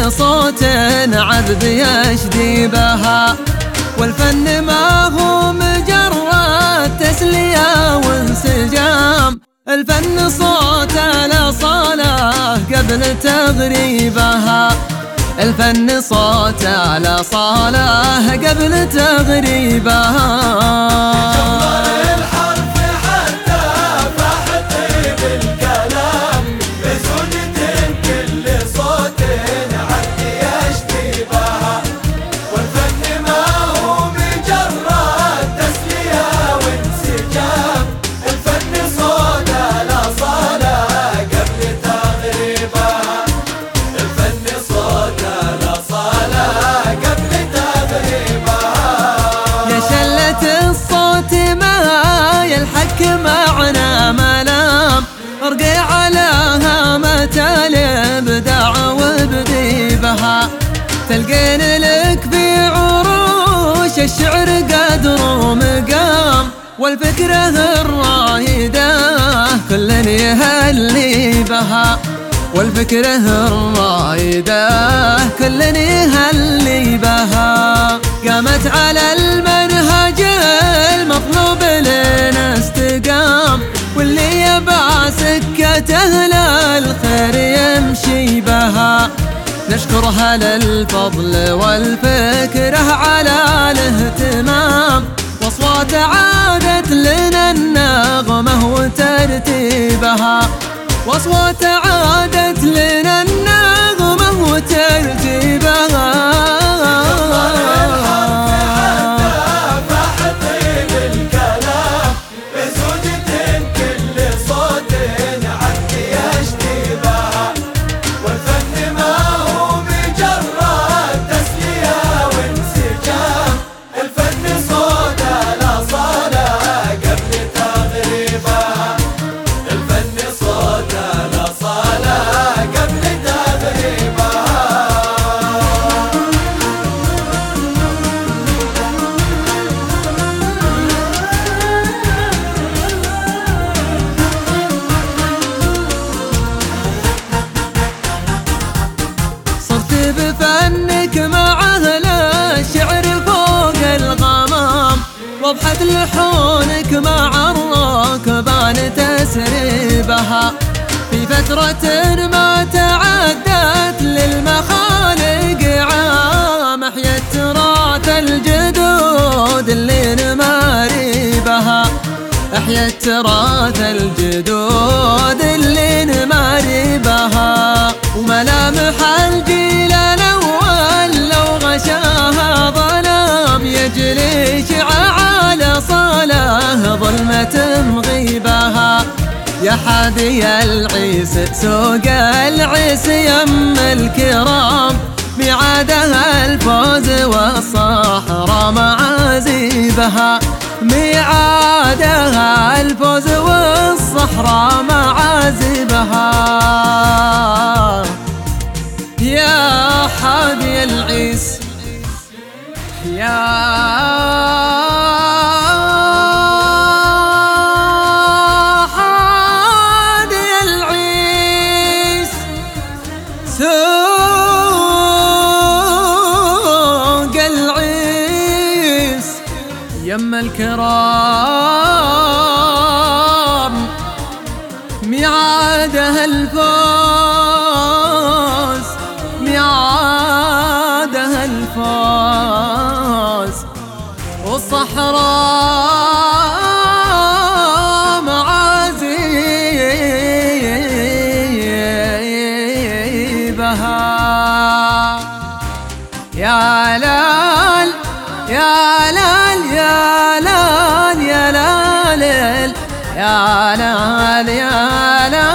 لكل صوت عذب يشدي بها. والفن ما هو مجرد تسلية وانسجام، الفن صوت على صلاة قبل تغريبها. الفن صوت على صلاة قبل تغريبها. معنا ملام ارقي على هامة الابداع وابدي بها. تلقين لك في عروش الشعر قدر ومقام، والفكرة الرايدة كل يهلي بها. والفكرة الرايدة كل يهلي بها. قامت على المنهج المطلوب لنا استقام، واللي يبع سكته للخير يمشي بها. نشكرها للفضل والفكرة على الاهتمام، واصوات عادت لنا النغمة وترتيبها. واصوات عادت لنا النغمة وترتيبها. بفنك مع أهل الشعر فوق الغمام، وضحت لحونك مع الركبان تسريبها. في فترة ما تعدت للمخالق عام، أحيا التراث الجدود اللي نماري بها. أحيا التراث الجدود اللي نماري بها. وملامح الجيل الأول لو غشاها ظلام، يجري شعاع على صلاة ظلمة مغيبها. يا حادي العيس سوق العيس يم الكرام، ميعادها الفوز والصحراء معازيبها. ميعادها الفوز والصحراء معازيبها. يا حادي العيس يا حادي العيس، سوق العيس يم الكرام، ميعادها الفوز، ميعادها الفوز والصحراء معازيبها. يا لال يا لال يا لال يا لال يا لال يا لال